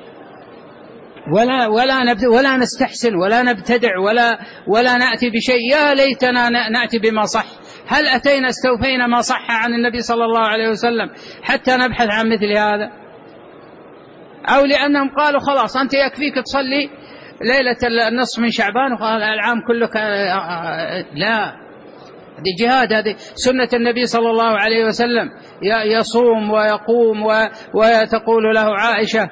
ولا نستحسن ولا نبتدع ولا نأتي بشيء يا ليتنا نأتي بما صح. هل أتينا استوفينا ما صح عن النبي صلى الله عليه وسلم حتى نبحث عن مثل هذا؟ أو لأنهم قالوا خلاص أنت يكفيك تصلي ليلة النصف من شعبان وقال العام كله لا، هذه جهاد، هذه سنة النبي صلى الله عليه وسلم، يصوم ويقوم وتقول له عائشة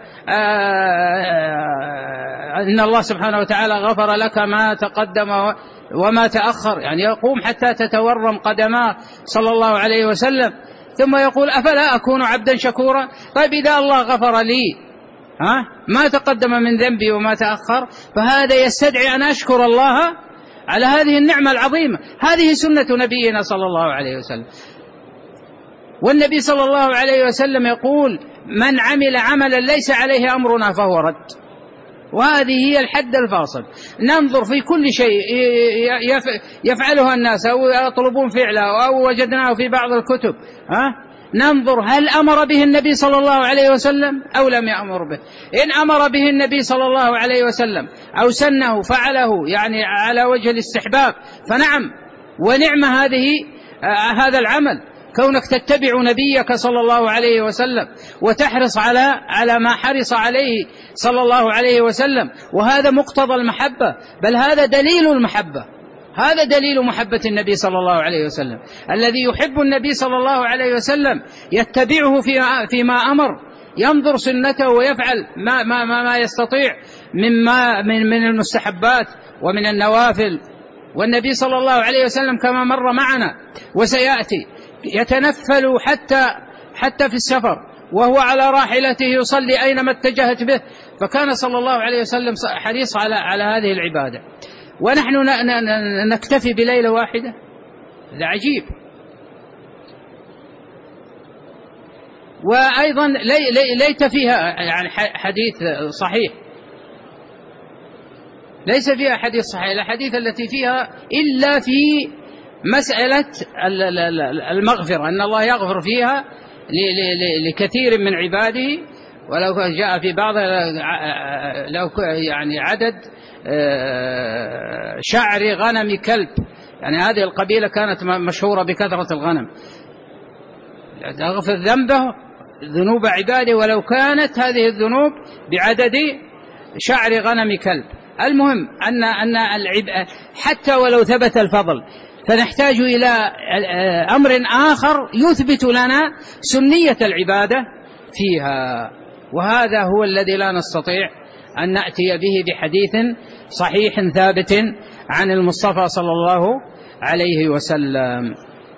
إن الله سبحانه وتعالى غفر لك ما تقدم وما تأخر، يعني يقوم حتى تتورم قدماه صلى الله عليه وسلم، ثم يقول أفلا أكون عبدا شكورا؟ طيب إذا الله غفر لي ما تقدم من ذنبي وما تأخر، فهذا يستدعي أن أشكر الله على هذه النعمة العظيمة. هذه سنة نبينا صلى الله عليه وسلم. والنبي صلى الله عليه وسلم يقول من عمل عملا ليس عليه أمرنا فهو رد، وهذه هي الحد الفاصل. ننظر في كل شيء يفعله الناس أو يطلبون فعله أو وجدناه في بعض الكتب، ننظر هل أمر به النبي صلى الله عليه وسلم أو لم يأمر به. إن أمر به النبي صلى الله عليه وسلم أو سنه فعله يعني على وجه الاستحباب فنعم ونعم هذا العمل، كونك تتبع نبيك صلى الله عليه وسلم وتحرص على ما حرص عليه صلى الله عليه وسلم، وهذا مقتضى المحبة، بل هذا دليل المحبة، هذا دليل محبة النبي صلى الله عليه وسلم. الذي يحب النبي صلى الله عليه وسلم يتبعه فيما أمر، ينظر سنته ويفعل ما يستطيع من المستحبات ومن النوافل. والنبي صلى الله عليه وسلم كما مر معنا وسيأتي يتنفل حتى في السفر وهو على راحلته يصلي أينما اتجهت به، فكان صلى الله عليه وسلم حريص على هذه العبادة، ونحن نكتفي بليلة واحدة، هذا عجيب. وأيضا ليس فيها يعني حديث صحيح، ليس فيها حديث صحيح. الحديث التي فيها إلا في مسألة المغفرة، أن الله يغفر فيها لكثير من عباده، ولو جاء في بعض لو يعني عدد شعر غنم كلب، يعني هذه القبيلة كانت مشهورة بكثرة الغنم، يغفر ذنوب عباده ولو كانت هذه الذنوب بعدد شعر غنم كلب. المهم أن حتى ولو ثبت الفضل فنحتاج إلى أمر آخر يثبت لنا سنية العبادة فيها، وهذا هو الذي لا نستطيع أن نأتي به بحديث صحيح ثابت عن المصطفى صلى الله عليه وسلم.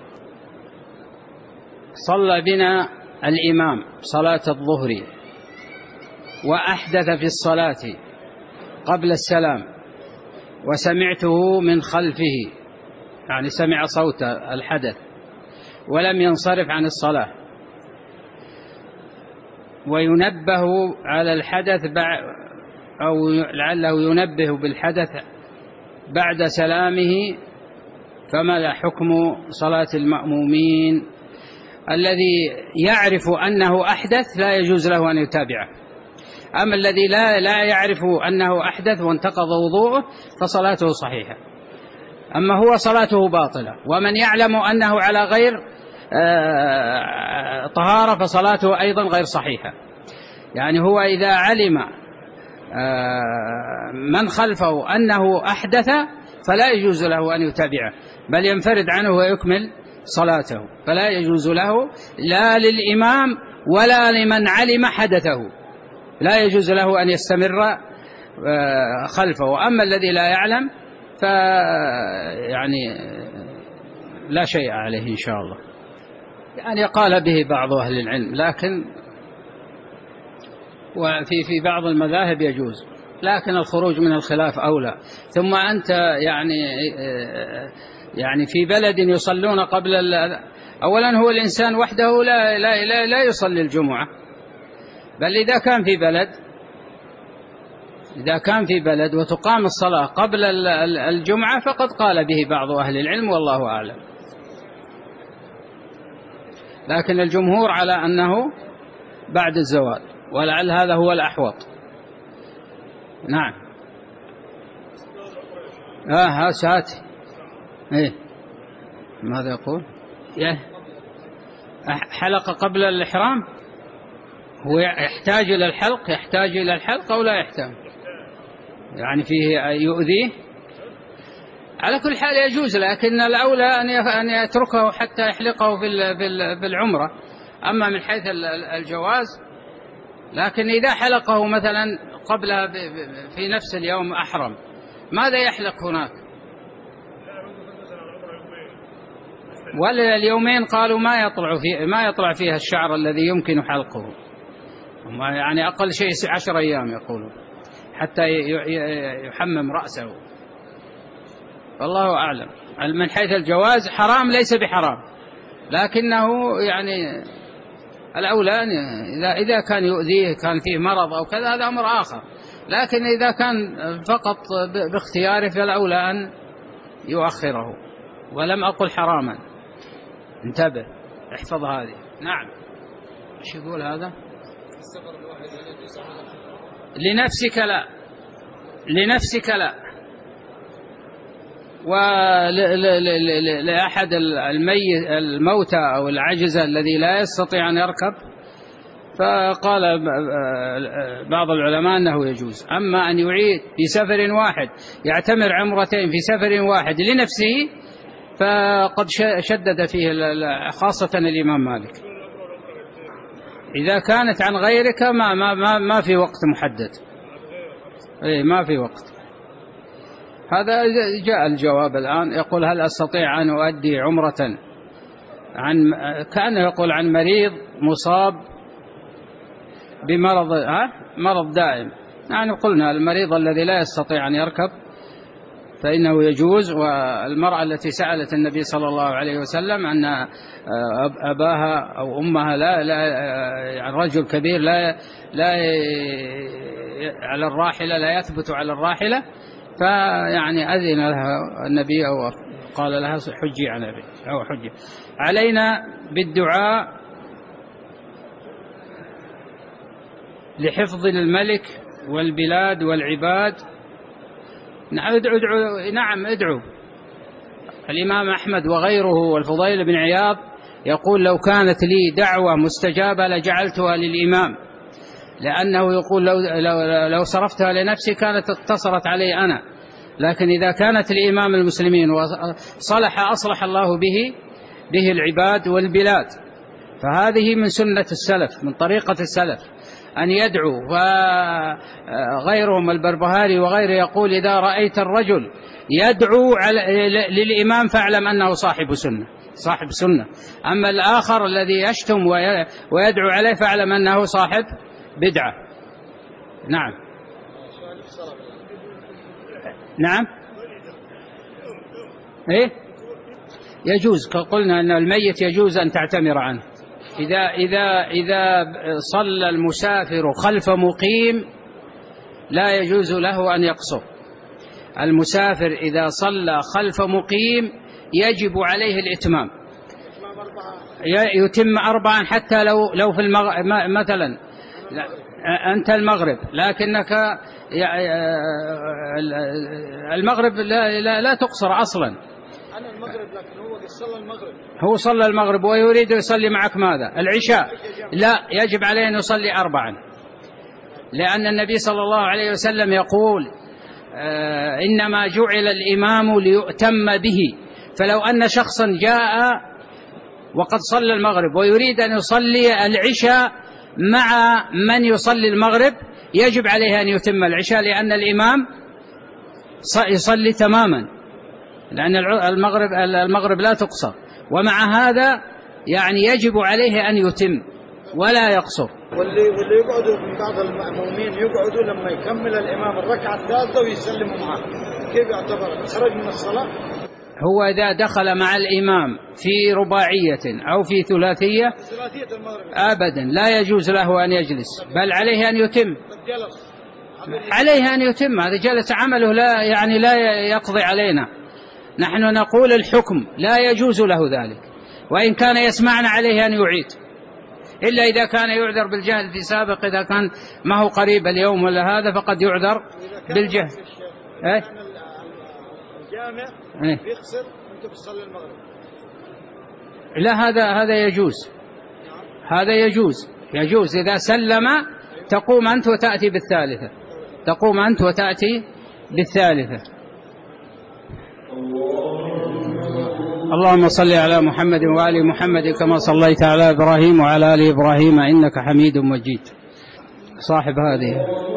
صلى بنا الإمام صلاة الظهر وأحدث في الصلاة قبل السلام وسمعته من خلفه، يعني سمع صوت الحدث ولم ينصرف عن الصلاة، وينبه على الحدث أو لعله ينبه بالحدث بعد سلامه، فما حكم صلاة المأمومين؟ الذي يعرف أنه أحدث لا يجوز له أن يتابعه، أما الذي لا يعرف أنه أحدث وانتقض وضوءه فصلاته صحيحة، أما هو صلاته باطلة. ومن يعلم أنه على غير طهارة فصلاته أيضا غير صحيحة. يعني هو إذا علم من خلفه أنه أحدث فلا يجوز له أن يتابعه، بل ينفرد عنه ويكمل صلاته، فلا يجوز له لا للإمام ولا لمن علم حدثه، لا يجوز له أن يستمر خلفه. أما الذي لا يعلم يعني لا شيء عليه إن شاء الله. يعني قال به بعض أهل العلم، لكن وفي بعض المذاهب يجوز، لكن الخروج من الخلاف أولى. ثم أنت يعني في بلد يصلون قبل أولا هو الإنسان وحده لا يصلي الجمعة، بل إذا كان في بلد وتقام الصلاة قبل الجمعة فقد قال به بعض أهل العلم والله أعلم، لكن الجمهور على أنه بعد الزوال، ولعل هذا هو الأحوط. نعم. ساتي. إيه ماذا يقول؟ حلق قبل الإحرام، هو يحتاج إلى الحلق أو لا يحتاج؟ يعني فيه يؤذيه. على كل حال يجوز، لكن الأولى أن يتركه حتى يحلقه في العمرة. أما من حيث الجواز، لكن إذا حلقه مثلا قبلها في نفس اليوم أحرم، ماذا يحلق هناك؟ ولا اليومين قالوا ما يطلع فيها الشعر الذي يمكن حلقه، يعني أقل شيء 10 أيام يقولون حتى يحمم رأسه، والله أعلم. من حيث الجواز حرام ليس بحرام، لكنه يعني الأولى إذا كان يؤذيه، كان فيه مرض أو كذا، هذا أمر آخر، لكن إذا كان فقط باختياره فالأولى أن يؤخره، ولم أقل حراما. انتبه، احفظ هذه. نعم. ايش يقول هذا؟ لنفسك لا ولأحد الموتى أو العجزة الذي لا يستطيع أن يركب، فقال بعض العلماء أنه يجوز. أما أن يعيد في سفر واحد، يعتمر عمرتين في سفر واحد لنفسه، فقد شدد فيه خاصة الإمام مالك. إذا كانت عن غيرك ما في وقت محدد، ما في وقت. هذا جاء الجواب الآن. يقول: هل أستطيع أن أؤدي عمرة كأنه يقول عن مريض مصاب بمرض مرض دائم؟ يعني قلنا المريض الذي لا يستطيع أن يركب فإنه يجوز. والمرأة التي سألت النبي صلى الله عليه وسلم أن أباها أو أمها يعني رجل كبير لا على الراحلة، لا يثبت على الراحلة، فيعني أذن لها النبي أو قال لها حجي عن أبي أو حجي. علينا بالدعاء لحفظ الملك والبلاد والعباد. نعم ادعو. الإمام أحمد وغيره والفضيل بن عياض يقول: لو كانت لي دعوة مستجابة لجعلتها للإمام، لأنه يقول لو صرفتها لنفسي كانت اقتصرت علي أنا، لكن إذا كانت لإمام المسلمين أصلح الله به العباد والبلاد. فهذه من سنة السلف، من طريقة السلف أن يدعو. وغيرهم البربهاري وغيره يقول: إذا رأيت الرجل يدعو للإمام فاعلم أنه صاحب سنة. أما الآخر الذي يشتم ويدعو عليه فاعلم أنه صاحب بدعة. نعم. نعم. إيه؟ يجوز. قلنا أن الميت يجوز أن تعتمر عنه إذا صلى المسافر خلف مقيم لا يجوز له أن يقصر. المسافر إذا صلى خلف مقيم يجب عليه الإتمام، يتم 4 حتى لو في مثلا أنت المغرب، لكنك المغرب لا تقصر أصلا. أنا المغرب، لكن هو صلى المغرب ويريد يصلي معك ماذا؟ العشاء. لا، يجب عليه أن يصلي 4. لأن النبي صلى الله عليه وسلم يقول إنما جعل الإمام ليؤتم به. فلو أن شخصا جاء وقد صلى المغرب ويريد أن يصلي العشاء مع من يصلي المغرب يجب عليه أن يتم العشاء، لأن الإمام يصلي تماما، لأن المغرب لا تقصر، ومع هذا يعني يجب عليه أن يتم ولا يقصر. واللي يقعدوا من بعض المأمومين يقعدوا لما يكمل الإمام الركعة الثالثة ويسلموا معه، كيف يعتبر خرج من الصلاة؟ هو إذا دخل مع الإمام في رباعية أو في ثلاثية أبدا لا يجوز له أن يجلس، بل عليه أن يتم، عليه أن يتم. هذا جلس عمله لا يقضي علينا. نحن نقول الحكم لا يجوز له ذلك، وإن كان يسمعنا عليه أن يعيد، إلا إذا كان يعذر بالجهل في سابق، إذا كان ما هو قريب اليوم ولا هذا فقد يعذر بالجهل. الجامع يخسر أنت بتصلي المغرب، لا هذا يجوز، هذا يجوز إذا سلم تقوم أنت وتأتي بالثالثة، تقوم أنت وتأتي بالثالثة. اللهم صل على محمد وآل محمد كما صليت على إبراهيم وعلى آل إبراهيم إنك حميد مجيد. صاحب هذه